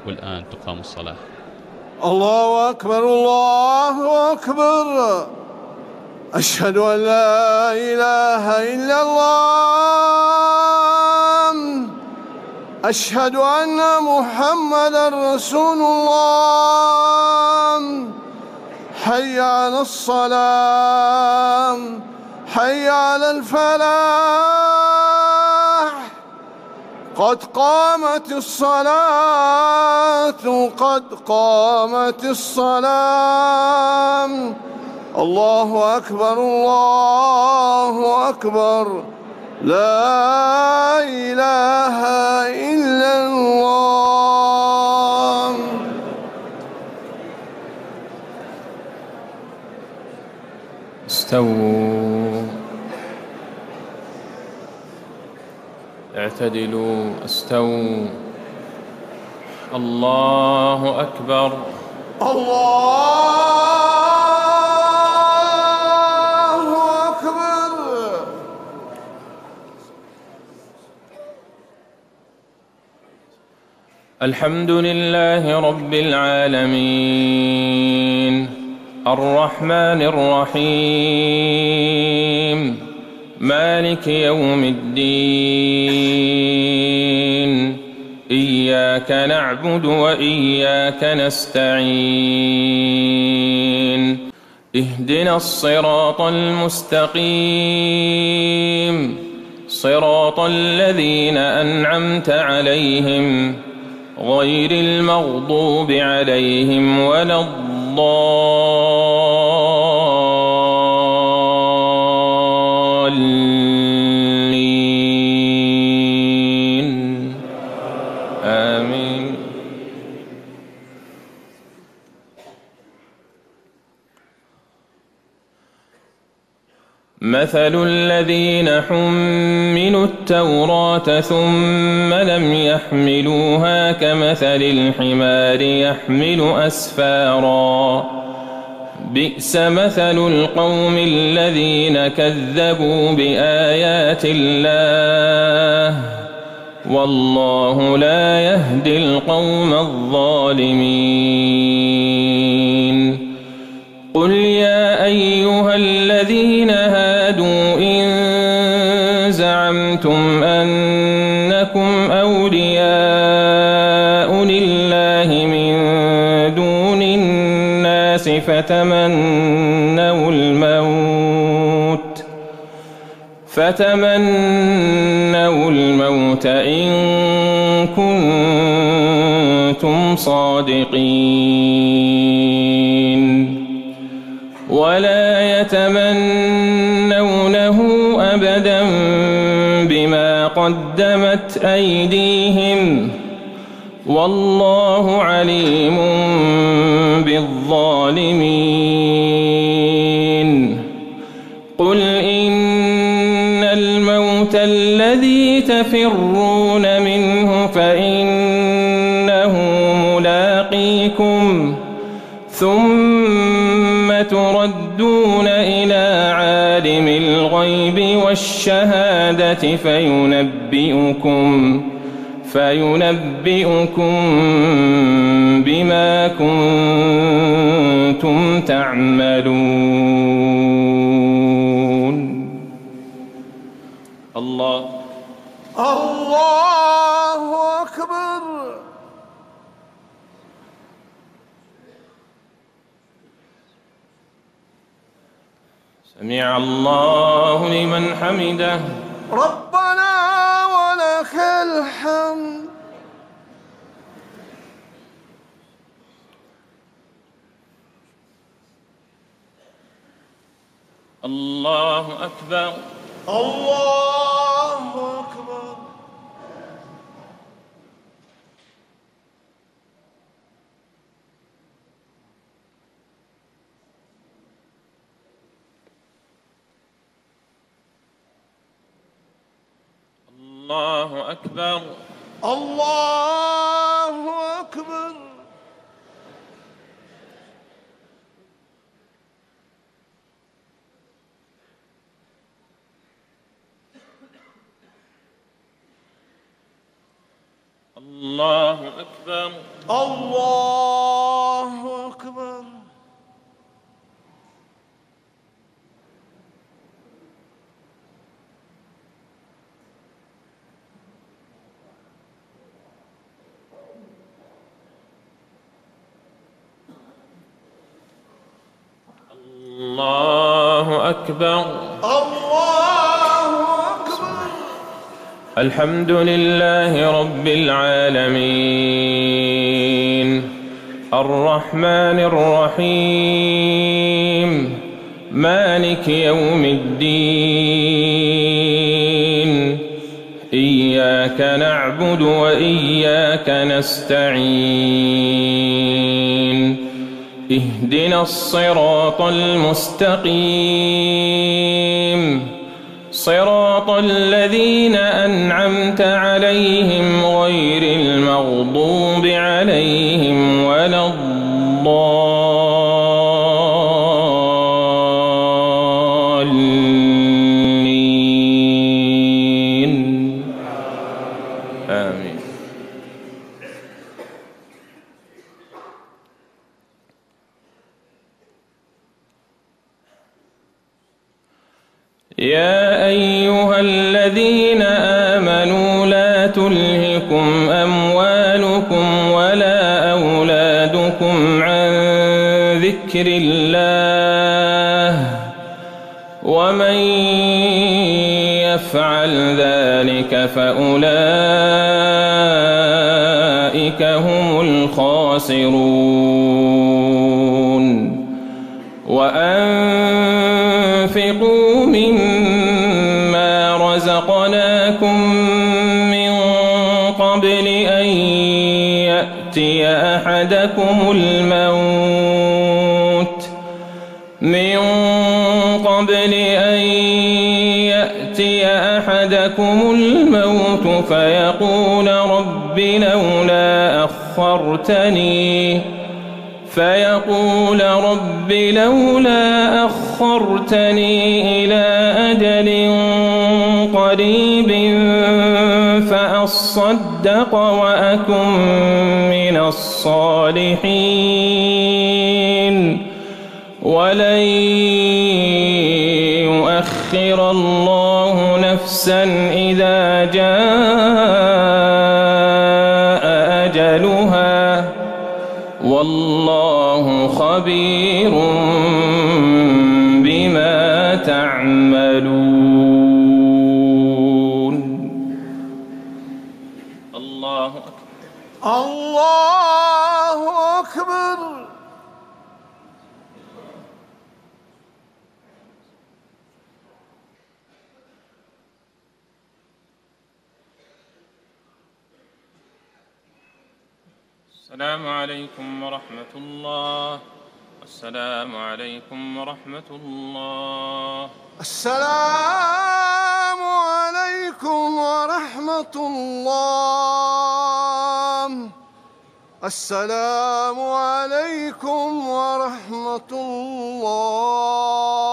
والآن تقام الصلاة. الله أكبر الله أكبر. أشهد أن لا إله إلا الله. أشهد أن محمدا رسول الله. حي على الصلاة، حي على الفلاح. قد قامت الصلاة، قد قامت الصلاة. الله أكبر الله أكبر. لا إله إلا الله. استووا، اعتدلوا، استووا. الله أكبر. الله أكبر. الحمد لله رب العالمين، الرحمن الرحيم، مالك يوم الدين. إياك نعبد وإياك نستعين. اهدنا الصراط المستقيم، صراط الذين أنعمت عليهم غير المغضوب عليهم ولا الضالين. آمين. مثل الذين حملوا التوراة ثم لم يحملوها كمثل الحمار يحمل أسفارا. بئس مثل القوم الذين كذبوا بآيات الله، والله لا يهدي القوم الظالمين. قل يا أيها الذين هادوا إن زعمتم أنكم أولياء لله من دون الناس فتمنوا الموت إن كنتم صادقين، ولا يتمنونه أبدا بما قدمت أيديهم، والله عليم بالظالمين. قل إن الموت الذي تفرون منه فإنه ملاقيكم، ثم تردون إلى عالم الغيب والشهادة فينبئكم بما كنتم تعملون. الله أكبر. سمع الله لمن حمده. ربنا ولك الحمد. الله أكبر. الله أكبر. الله أكبر. الله أكبر. الله الله أكبر. الله أكبر. الله أكبر. الله أكبر. الحمد لله رب العالمين الرحمن الرحيم مالك يوم الدين إياك نعبد وإياك نستعين اهدنا الصراط المستقيم صراط الذين أنعمت عليهم غير المغضوب عليهم ولا الضالين آمين. يا أيها الذين آمنوا لا تلهكم أموالكم ولا أولادكم عن ذكر الله ومن يفعل ذلك فأولئك هم الخاسرون. وأنفقوا مما رزقناكم من قبل أن يأتي أحدكم الموت فيقول رب لولا أخرتني إلى أجل قريب فأصدق وأكن من الصالحين ولن يؤخر الله نفسا إذا جاء أجلها والله خبير بما تعملون. الله أكبر. الله أكبر. السلام عليكم ورحمة الله. السلام عليكم ورحمة الله. السلام عليكم ورحمة الله. السلام عليكم ورحمة الله.